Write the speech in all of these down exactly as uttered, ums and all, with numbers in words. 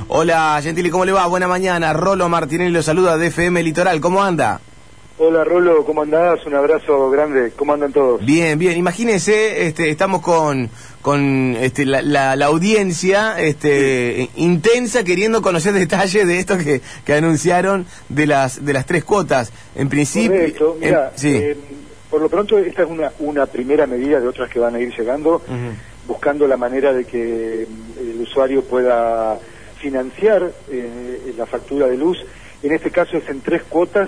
Hola, Gentili, ¿cómo le va? Buena mañana. Rolo Martinelli lo saluda de F M Litoral. ¿Cómo anda? Hola, Rolo, ¿cómo andás? Un abrazo grande. ¿Cómo andan todos? Bien, bien. Imagínese, este, estamos con con este, la, la, la audiencia este, sí. intensa, queriendo conocer detalles de esto que, que anunciaron de las de las tres cuotas. En principio... Correcto. Mira, en, sí. eh, por lo pronto esta es una, una primera medida de otras que van a ir llegando, uh-huh. buscando la manera de que el usuario pueda financiar eh, la factura de luz. En este caso es en tres cuotas,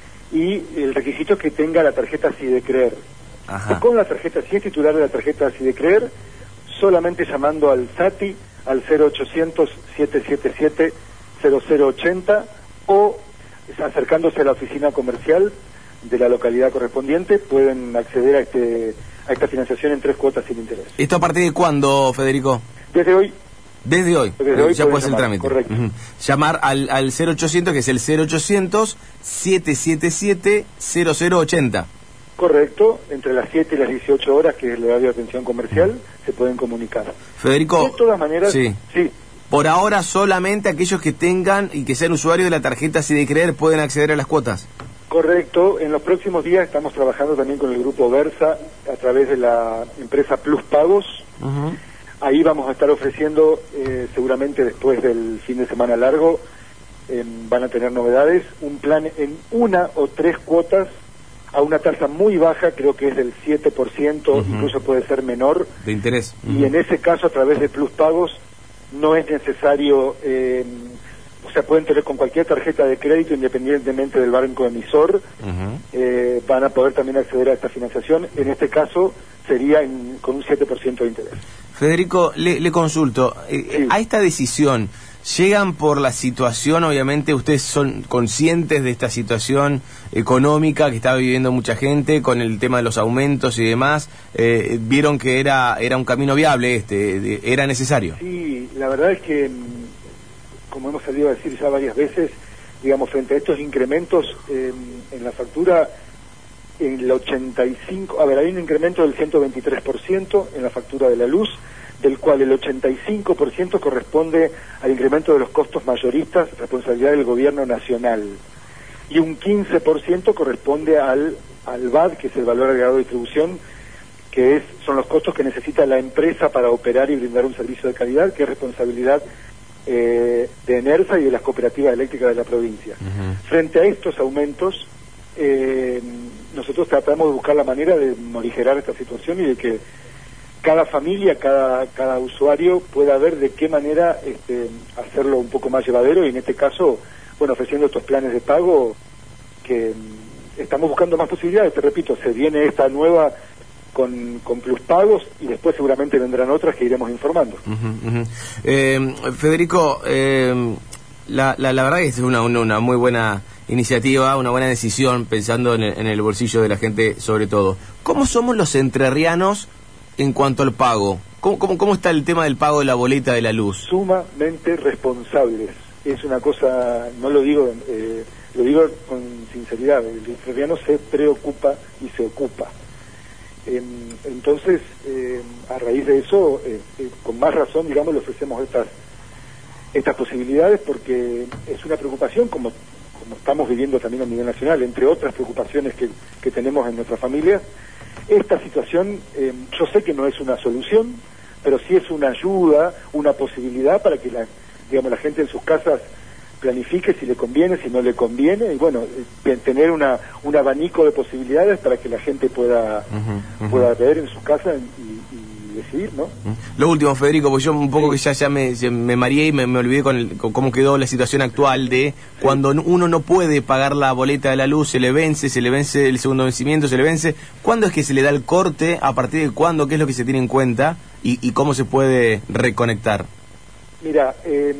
y el requisito es que tenga la tarjeta Sidecreer. Ajá. Con la tarjeta, si es titular de la tarjeta Sidecreer, solamente llamando al SATI al cero ochocientos, siete siete siete, cero cero ochenta o acercándose a la oficina comercial de la localidad correspondiente, pueden acceder a este a esta financiación en tres cuotas sin interés. ¿Esto a partir de cuándo, Federico? Desde hoy. Desde hoy, Desde hoy ya puede hacer el trámite. Correcto. Uh-huh. Llamar al, al cero ochocientos, que es el cero ochocientos, siete siete siete, cero cero ochenta. Correcto, entre las siete y las dieciocho horas, que es el horario de atención comercial, uh-huh. se pueden comunicar. Federico, de todas maneras, sí. sí. Por ahora solamente aquellos que tengan y que sean usuarios de la tarjeta Sidecreer pueden acceder a las cuotas. Correcto, en los próximos días estamos trabajando también con el grupo Versa a través de la empresa Plus Pagos. Uh-huh. Ahí vamos a estar ofreciendo, eh, seguramente después del fin de semana largo, eh, van a tener novedades, un plan en una o tres cuotas a una tasa muy baja, creo que es del siete por ciento, uh-huh. incluso puede ser menor. De interés. Uh-huh. Y en ese caso, a través de Plus Pagos, no es necesario, eh, o sea, pueden tener con cualquier tarjeta de crédito, independientemente del banco emisor, uh-huh. eh, van a poder también acceder a esta financiación. En este caso, sería en, con un siete por ciento de interés. Federico, le, le consulto, eh, sí. a esta decisión, ¿llegan por la situación? Obviamente ustedes son conscientes de esta situación económica que está viviendo mucha gente con el tema de los aumentos y demás, eh, vieron que era era un camino viable este, de, era necesario. Sí, la verdad es que, como hemos salido a decir ya varias veces, digamos, frente a estos incrementos eh, en la factura, en el ochenta y cinco, a ver, hay un incremento del ciento veintitrés por ciento en la factura de la luz, del cual el ochenta y cinco por ciento corresponde al incremento de los costos mayoristas, responsabilidad del gobierno nacional, y un quince por ciento corresponde al, al V A D, que es el valor agregado de distribución, que es son los costos que necesita la empresa para operar y brindar un servicio de calidad, que es responsabilidad eh, de ENERSA y de las cooperativas eléctricas de la provincia. Uh-huh. Frente a estos aumentos, eh, nosotros tratamos de buscar la manera de morigerar esta situación y de que cada familia, cada cada usuario pueda ver de qué manera este, hacerlo un poco más llevadero, y en este caso, bueno, ofreciendo estos planes de pago que mm, estamos buscando más posibilidades. Te repito, se viene esta nueva con, con Plus Pagos y después seguramente vendrán otras que iremos informando. Uh-huh, uh-huh. Eh, Federico, eh, la, la, la verdad que es una, una, una muy buena iniciativa, una buena decisión, pensando en el, en el bolsillo de la gente sobre todo. ¿Cómo somos los entrerrianos en cuanto al pago? ¿Cómo, cómo, cómo está el tema del pago de la boleta de la luz? Sumamente responsables. Es una cosa, no lo digo, eh, lo digo con sinceridad, el entrerriano se preocupa y se ocupa. Eh, entonces, eh, a raíz de eso, eh, eh, con más razón, digamos, le ofrecemos estas estas posibilidades, porque es una preocupación, como como estamos viviendo también a nivel nacional, entre otras preocupaciones que, que tenemos en nuestras familias. Esta situación, eh, yo sé que no es una solución, pero sí es una ayuda, una posibilidad para que la, digamos, la gente en sus casas planifique si le conviene, si no le conviene, y bueno, eh, tener una un abanico de posibilidades para que la gente pueda uh-huh, uh-huh. pueda ver en su casa y, y decidir, ¿no? Lo último, Federico, porque yo un poco sí. que ya ya me, me mareé y me, me olvidé con, el, con cómo quedó la situación actual de sí. cuando uno no puede pagar la boleta de la luz, se le vence, se le vence el segundo vencimiento, se le vence. ¿Cuándo es que se le da el corte? ¿A partir de cuándo? ¿Qué es lo que se tiene en cuenta? ¿Y, y cómo se puede reconectar? Mira, eh,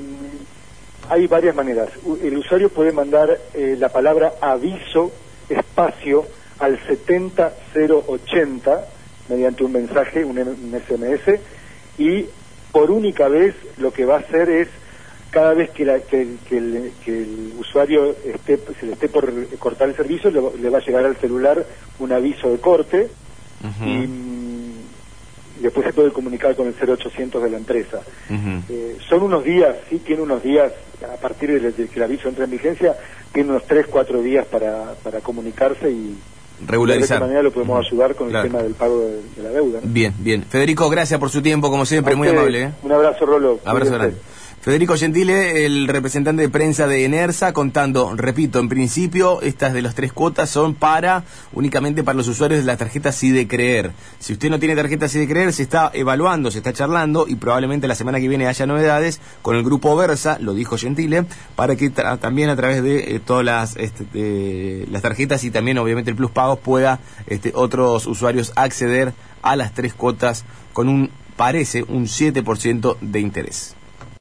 hay varias maneras. El usuario puede mandar eh, la palabra aviso, espacio, al setenta cero ochenta mediante un mensaje, un, un S M S, y por única vez lo que va a hacer es, cada vez que, la, que, que, el, que el usuario esté, se le esté por cortar el servicio, le, le va a llegar al celular un aviso de corte. Uh-huh. y, y después se puede comunicar con el cero ochocientos de la empresa. Uh-huh. Eh, son unos días, sí, tiene unos días, a partir de, de que el aviso entra en vigencia, tiene unos tres, cuatro días para, para comunicarse y regularizar. De esta manera lo podemos ayudar con claro. el tema del pago de, de la deuda, ¿no? Bien, bien. Federico, gracias por su tiempo, como siempre, muy amable. ¿eh? Un abrazo, Rolo. Abrazo grande. Federico Gentile, el representante de prensa de ENERSA, contando, repito, en principio estas de las tres cuotas son para únicamente para los usuarios de las tarjetas Sí de Creer. Si usted no tiene tarjeta Sí de Creer, se está evaluando, se está charlando y probablemente la semana que viene haya novedades con el grupo Versa, lo dijo Gentile, para que tra- también a través de eh, todas las, este, de, las tarjetas y también obviamente el Plus Pagos pueda este, otros usuarios acceder a las tres cuotas con un, parece, un siete por ciento de interés.